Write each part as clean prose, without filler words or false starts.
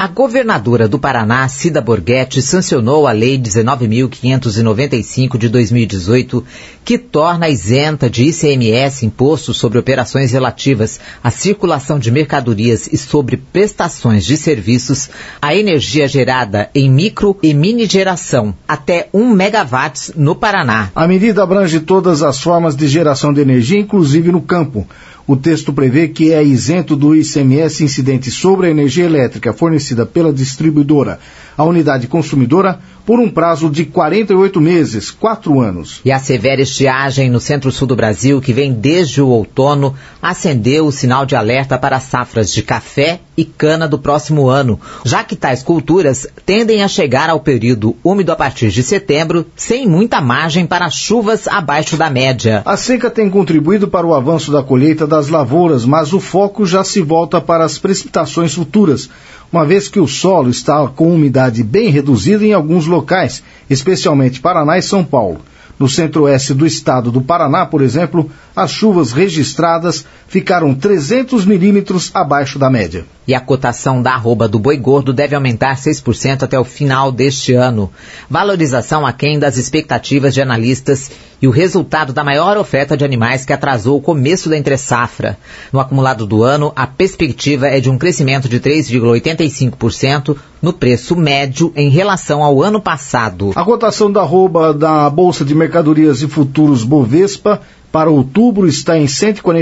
A governadora do Paraná, Cida Borghetti, sancionou a Lei 19.595 de 2018, que torna isenta de ICMS, imposto sobre operações relativas à circulação de mercadorias e sobre prestações de serviços, a energia gerada em micro e mini geração, até 1 megawatts no Paraná. A medida abrange todas as formas de geração de energia, inclusive no campo. O texto prevê que é isento do ICMS incidente sobre a energia elétrica fornecida pela distribuidora à unidade consumidora por um prazo de 48 meses, 4 anos. E a severa estiagem no centro-sul do Brasil, que vem desde o outono, acendeu o sinal de alerta para as safras de café e cana do próximo ano, já que tais culturas tendem a chegar ao período úmido a partir de setembro, sem muita margem para chuvas abaixo da média. A seca tem contribuído para o avanço da colheita das lavouras, mas o foco já se volta para as precipitações futuras, uma vez que o solo está com umidade bem reduzida em alguns locais, especialmente Paraná e São Paulo. No centro-oeste do estado do Paraná, por exemplo, as chuvas registradas ficaram 300 milímetros abaixo da média. E a cotação da arroba do boi gordo deve aumentar 6% até o final deste ano. Valorização aquém das expectativas de analistas e o resultado da maior oferta de animais que atrasou o começo da entre-safra. No acumulado do ano, a perspectiva é de um crescimento de 3,85% no preço médio em relação ao ano passado. A cotação da arroba da Bolsa de Mercadorias e Futuros Bovespa para outubro está em R$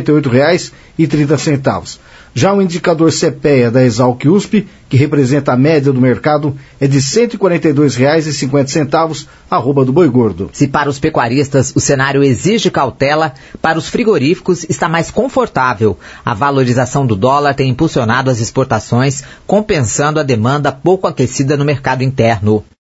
148,30. Já o indicador CPEA da Exalc USP, que representa a média do mercado, é de R$ 142,50, arroba do boi gordo. Se para os pecuaristas o cenário exige cautela, para os frigoríficos está mais confortável. A valorização do dólar tem impulsionado as exportações, compensando a demanda pouco aquecida no mercado interno.